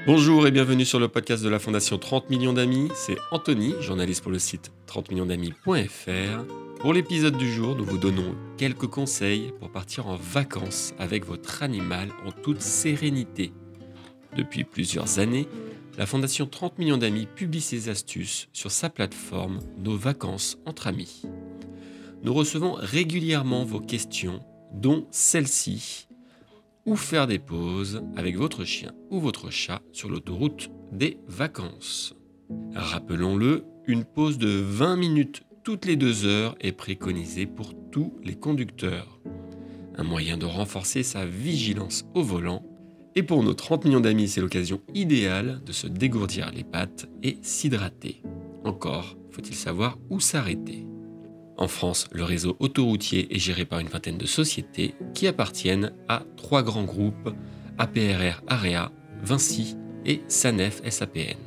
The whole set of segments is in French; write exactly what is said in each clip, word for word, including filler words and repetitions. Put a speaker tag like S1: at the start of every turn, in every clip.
S1: Bonjour et bienvenue sur le podcast de la Fondation trente millions d'amis. C'est Anthony, journaliste pour le site trente millions d'amis point f r. Pour l'épisode du jour, nous vous donnons quelques conseils pour partir en vacances avec votre animal en toute sérénité. Depuis plusieurs années, la Fondation trente millions d'amis publie ses astuces sur sa plateforme Nos vacances entre amis. Nous recevons régulièrement vos questions, dont celle-ci. Où faire des pauses avec votre chien ou votre chat sur l'autoroute des vacances. Rappelons-le, une pause de vingt minutes toutes les deux heures est préconisée pour tous les conducteurs. Un moyen de renforcer sa vigilance au volant. Et pour nos trente millions d'amis, c'est l'occasion idéale de se dégourdir les pattes et s'hydrater. Encore, faut-il savoir où s'arrêter. En France, le réseau autoroutier est géré par une vingtaine de sociétés qui appartiennent à trois grands groupes, A P R R Area, Vinci et Sanef S A P N.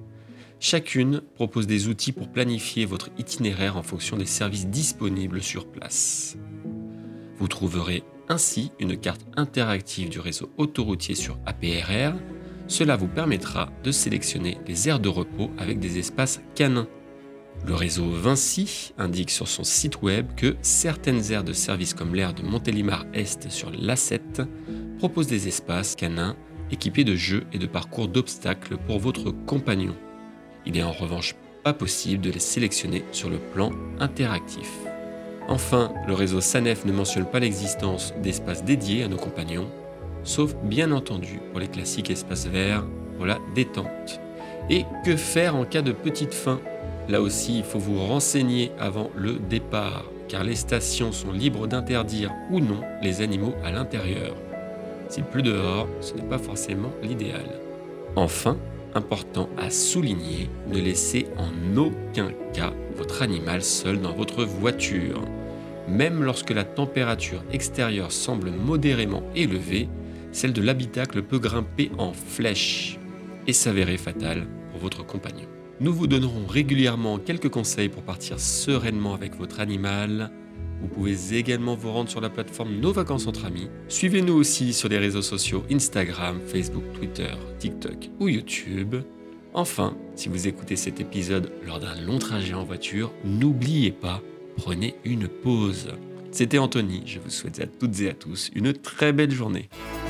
S1: Chacune propose des outils pour planifier votre itinéraire en fonction des services disponibles sur place. Vous trouverez ainsi une carte interactive du réseau autoroutier sur A P R R. Cela vous permettra de sélectionner les aires de repos avec des espaces canins. Le réseau Vinci indique sur son site web que certaines aires de service comme l'aire de Montélimar-Est sur l'A sept proposent des espaces canins équipés de jeux et de parcours d'obstacles pour votre compagnon. Il n'est en revanche pas possible de les sélectionner sur le plan interactif. Enfin, le réseau Sanef ne mentionne pas l'existence d'espaces dédiés à nos compagnons, sauf bien entendu pour les classiques espaces verts pour la détente. Et que faire en cas de petite faim ? Là aussi, il faut vous renseigner avant le départ, car les stations sont libres d'interdire ou non les animaux à l'intérieur. S'il pleut dehors, ce n'est pas forcément l'idéal. Enfin, important à souligner, ne laissez en aucun cas votre animal seul dans votre voiture. Même lorsque la température extérieure semble modérément élevée, celle de l'habitacle peut grimper en flèche et s'avérer fatale pour votre compagnon. Nous vous donnerons régulièrement quelques conseils pour partir sereinement avec votre animal. Vous pouvez également vous rendre sur la plateforme Nos vacances entre amis. Suivez-nous aussi sur les réseaux sociaux Instagram, Facebook, Twitter, TikTok ou YouTube. Enfin, si vous écoutez cet épisode lors d'un long trajet en voiture, n'oubliez pas, prenez une pause. C'était Anthony, je vous souhaite à toutes et à tous une très belle journée.